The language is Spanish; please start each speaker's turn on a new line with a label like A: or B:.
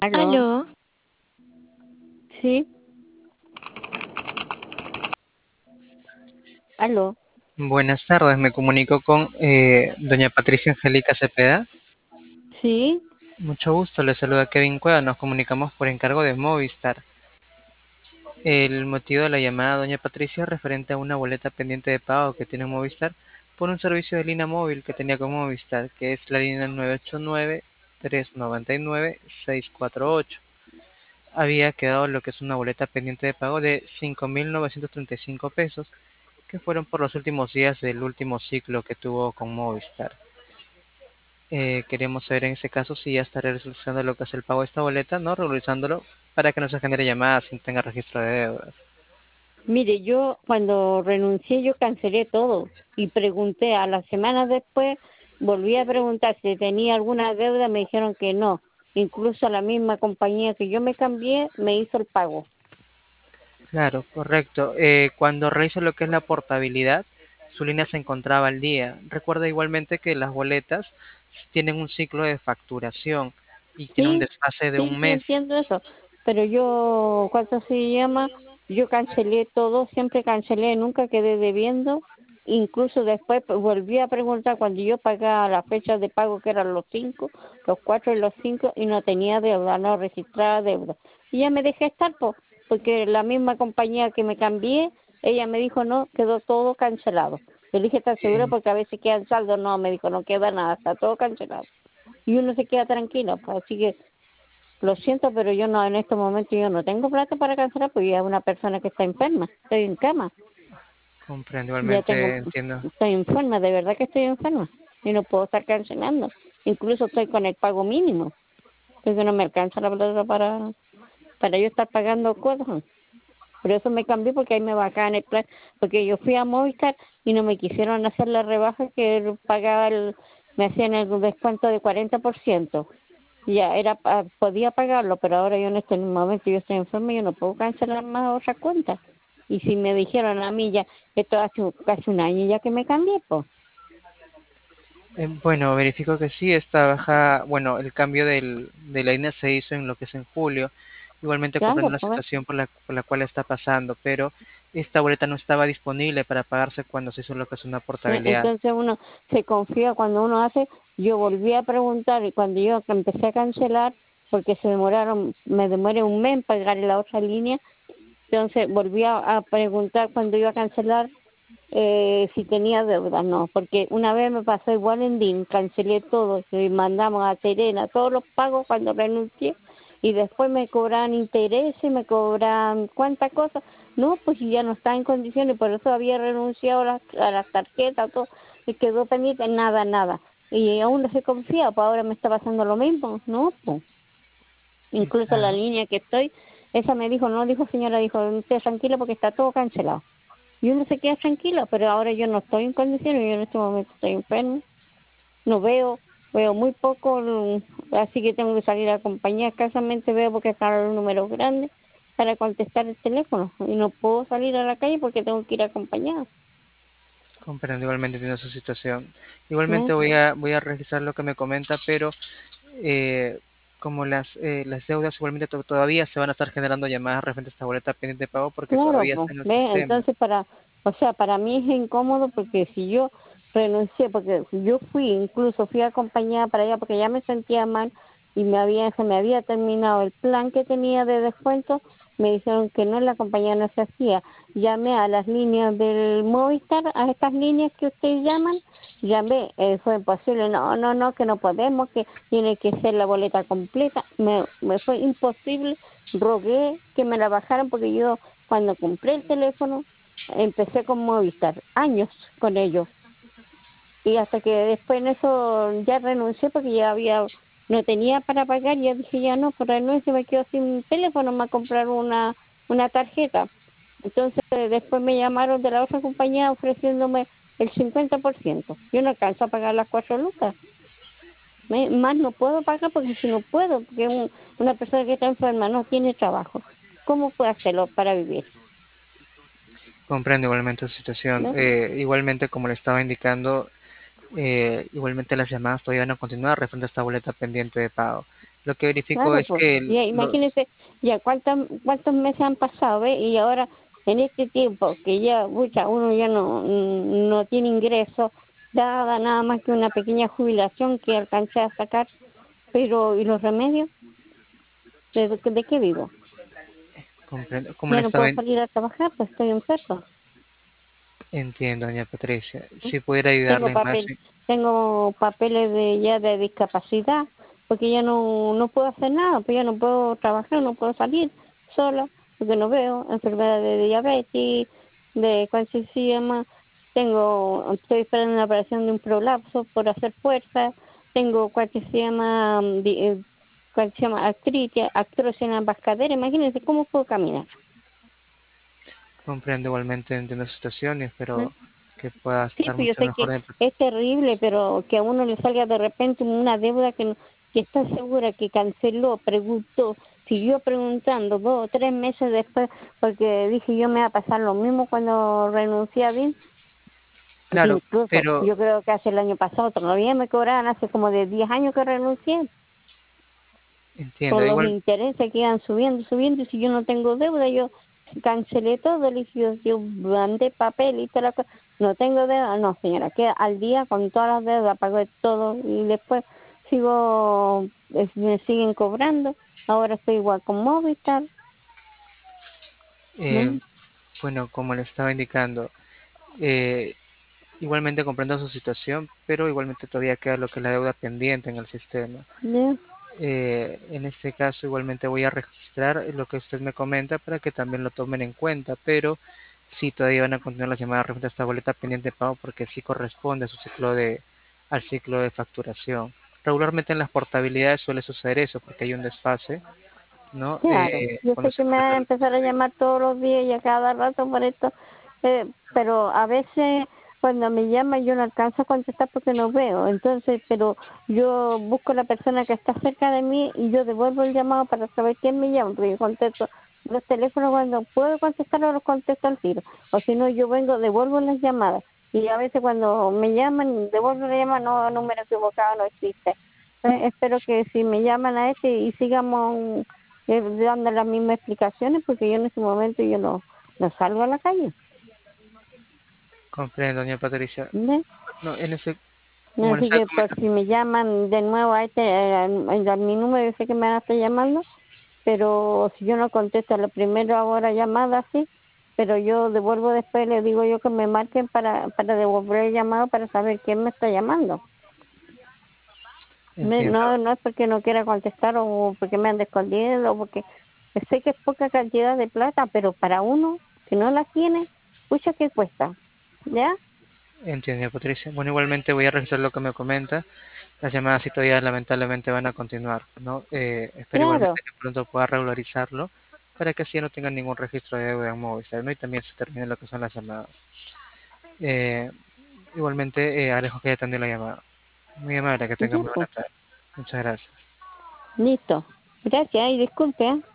A: Aló,
B: Aló,
A: sí, aló,
C: Buenas tardes, me comunico con doña Patricia Angélica Cepeda.
A: sí,
C: Mucho gusto, le saluda Kevin Cueva, nos comunicamos por encargo de Movistar. El motivo de la llamada, doña Patricia, es referente a una boleta pendiente de pago que tiene Movistar por un servicio de línea móvil que tenía con Movistar, que es la línea 989-399-648. Había quedado lo que es una boleta pendiente de pago de 5.935 pesos, que fueron por los últimos días del último ciclo que tuvo con Movistar. Queremos saber en ese caso si ya estaré realizando lo que es el pago de esta boleta, ¿no? Realizándolo para que no se genere llamadas sin tenga registro de deudas.
A: mire, yo cuando renuncié yo cancelé todo y pregunté a las semanas después, volví a preguntar si tenía alguna deuda, me dijeron que no, incluso la misma compañía que yo me cambié me hizo el pago.
C: Claro, correcto. Cuando realizo lo que es la portabilidad, su línea se encontraba al día. Recuerda igualmente que las boletas tienen un ciclo de facturación y tienen un
A: Sí,
C: desfase de
A: sí,
C: un
A: sí
C: mes.
A: entiendo eso, pero yo, ¿cuánto se llama? Yo cancelé todo, siempre cancelé, nunca quedé debiendo. Incluso después volví a preguntar cuando yo pagaba las fechas de pago, que eran los 5, los 4 y los 5, y no tenía deuda, no registraba deuda. Y ya me dejé estar, porque la misma compañía que me cambié, ella me dijo, no, quedó todo cancelado. Yo le dije, ¿estás segura?
C: Eh,
A: Porque a veces quedan saldos. No, me dijo, no queda nada, está todo cancelado y uno se queda tranquilo. Pues, así que lo siento, pero yo no, en estos momentos yo no tengo plata para cancelar, porque ya es una persona que está enferma, estoy en cama,
C: Comprendo,
A: ya tengo,
C: igualmente entiendo.
A: estoy enferma, de verdad que estoy enferma y no puedo estar cancelando. Incluso estoy con el pago mínimo, porque no me alcanza la plata para yo estar pagando cosas. Por eso me cambié, porque ahí me bajaban el plan, porque yo fui a Movistar y no me quisieron hacer la rebaja que pagaba me hacían el descuento de 40%. Ya era podía pagarlo, pero ahora yo en este momento yo estoy enferma y yo no puedo cancelar más otra cuenta. Y si me dijeron a mí ya, esto hace casi un año ya que me cambié, pues,
C: Bueno, verifico que sí, esta baja, bueno, el cambio de la línea se hizo en lo que es en julio. Igualmente comprendo
A: claro,
C: la
A: pues.
C: situación por la cual está pasando, pero esta boleta no estaba disponible para pagarse cuando se hizo lo que es una portabilidad.
A: Entonces uno se confía cuando uno hace. Yo volví a preguntar y cuando yo empecé a cancelar, porque me demoré un mes en pagar la otra línea, entonces volví a preguntar cuando iba a cancelar si tenía deuda. No, porque una vez me pasó igual en DIN, cancelé todo, y mandamos a Serena todos los pagos cuando renuncié y después me cobran intereses, me cobran cuántas cosas. No, pues ya no está en condiciones, por eso había renunciado a las tarjetas, todo, y quedó pendiente, nada, nada. Y aún no se confía, pues ahora me está pasando lo mismo, ¿no? Pues incluso la
C: Claro,
A: línea que estoy, esa me dijo, no, dijo señora, dijo, esté tranquila porque está todo cancelado. Y uno se queda tranquilo, pero ahora yo no estoy en condiciones, yo en este momento estoy enfermo, no veo muy poco, así que tengo que salir a acompañar, escasamente veo porque están los números grandes para contestar el teléfono y no puedo salir a la calle porque tengo que ir acompañada.
C: comprendo, igualmente entiendo su situación.
A: ¿Eh?
C: Igualmente voy a revisar lo que me comenta, pero eh, como las deudas igualmente todavía se van a estar generando llamadas referente a esta boleta pendiente de pago porque
A: Claro,
C: todavía
A: pues,
C: está en el
A: ¿ves?
C: sistema.
A: Entonces o sea, para mí es incómodo porque si yo renuncié, porque yo incluso fui acompañada para allá porque ya me sentía mal y se me había terminado el plan que tenía de descuento, me dijeron que no, la compañía no se hacía. Llamé a las líneas del Movistar, a estas líneas que ustedes llaman, llamé, fue imposible, no, no, no, que no podemos, que tiene que ser la boleta completa, me fue imposible, rogué que me la bajaran porque yo cuando compré el teléfono, empecé con Movistar, años con ellos. Y hasta que después en eso ya renuncié porque no tenía para pagar, ya dije, ya no, por renuncio me quedo sin teléfono, me voy a comprar una tarjeta. Entonces después me llamaron de la otra compañía ofreciéndome el 50%. Yo no alcanzo a pagar las 4 lucas. Más no puedo pagar porque si no puedo, porque una persona que está enferma no tiene trabajo. ¿Cómo puede hacerlo para vivir?
C: Comprendo igualmente su situación.
A: ¿No?
C: Igualmente, como le estaba indicando, igualmente las llamadas todavía no continúan referente a esta boleta pendiente de pago. Lo que verifico
A: Claro,
C: es
A: pues,
C: que
A: ya
C: los...
A: imagínese ya cuántos meses han pasado, ¿ve? Y ahora, en este tiempo que ya, pucha, uno ya no tiene ingresos, dada nada más que una pequeña jubilación que alcancé a sacar, pero ¿y los remedios? ¿De qué vivo?
C: Comprendo. Como
A: Ya
C: le
A: no
C: estaba...
A: puedo salir a trabajar, pues estoy enfermo.
C: Entiendo, doña Patricia.
A: ¿No?
C: Si pudiera
A: Tengo
C: ayudarle más...
A: papel, tengo papeles de discapacidad, porque ya no puedo hacer nada, pues ya no puedo trabajar, no puedo salir sola, porque no veo, enfermedad de diabetes, ¿cuál se llama? Estoy esperando una operación de un prolapso por hacer fuerza, tengo cuál se llama artrosis en ambas caderas, imagínense cómo puedo caminar.
C: Comprendo igualmente, entiendo su situación y
A: ¿No?
C: espero que pueda
A: Sí,
C: estar
A: pues yo
C: mucho
A: sé
C: mejor.
A: que es terrible, pero que a uno le salga de repente una deuda que está segura que canceló, preguntó, siguió preguntando 2 o 3 meses después, porque dije yo me va a pasar lo mismo cuando renuncié a BIM, que
C: Claro,
A: incluso
C: pero
A: yo creo que hace el año pasado todavía me cobraban, hace como de 10 años que renuncié, por
C: entiendo,
A: los
C: igual,
A: intereses que iban subiendo, subiendo, y si yo no tengo deuda, yo cancelé todo, le dije, yo mandé papel y toda la cosa, no tengo deuda, no señora, que al día con todas las deudas, pagué todo y después me siguen cobrando, ahora estoy igual con Movistar,
C: eh,
A: ¿no?
C: bueno, como le estaba indicando, eh, igualmente comprendo su situación, pero igualmente todavía queda lo que es la deuda pendiente en el sistema.
A: ¿Ya?
C: En este caso, igualmente voy a registrar lo que usted me comenta para que también lo tomen en cuenta, pero sí todavía van a continuar las llamadas referente a esta boleta pendiente de pago porque sí corresponde a al ciclo de facturación. Regularmente en las portabilidades suele suceder eso porque hay un desfase, ¿no?
A: Claro, yo
C: Cuando
A: sé
C: se
A: que me van
C: completa
A: a
C: el...
A: empezar a llamar todos los días y a cada rato por esto, pero a veces cuando me llaman yo no alcanzo a contestar porque no veo, entonces, pero yo busco la persona que está cerca de mí y yo devuelvo el llamado para saber quién me llama, porque yo contesto los teléfonos cuando puedo contestar o los contesto al tiro, o si no yo vengo, devuelvo las llamadas y a veces cuando me llaman, devuelvo la llamada, no, número equivocado no existe. Espero que si me llaman a este y sigamos dando las mismas explicaciones porque yo en ese momento yo no salgo a la calle,
C: Comprendo, doña Patricia.
A: ¿ves?
C: No, como le
A: Así
C: estaba
A: que por
C: comentando,
A: si me llaman de nuevo a mi número, yo sé que me van a estar llamando, pero si yo no contesto la primera hora llamada, sí, pero yo devuelvo después, le digo yo que me marquen para devolver el llamado para saber quién me está llamando.
C: entiendo,
A: No es porque no quiera contestar o porque me ande escondiendo o porque sé que es poca cantidad de plata, pero para uno que no la tiene, pucha que cuesta, ¿ya?
C: entiendo, doña Patricia. Bueno, igualmente voy a registrar lo que me comenta. Las llamadas sí todavía lamentablemente van a continuar, ¿no? Espero igualmente
A: Claro,
C: que pronto pueda regularizarlo para que así no tengan ningún registro de deuda en Movistar, ¿no? Y también se termine lo que son las llamadas. Eh, igualmente, agradezco que haya atendido la llamada. Muy amable, que tenga
A: ya,
C: muy buena
A: pues,
C: tarde. Muchas gracias.
A: listo. Gracias y disculpe, ¿eh?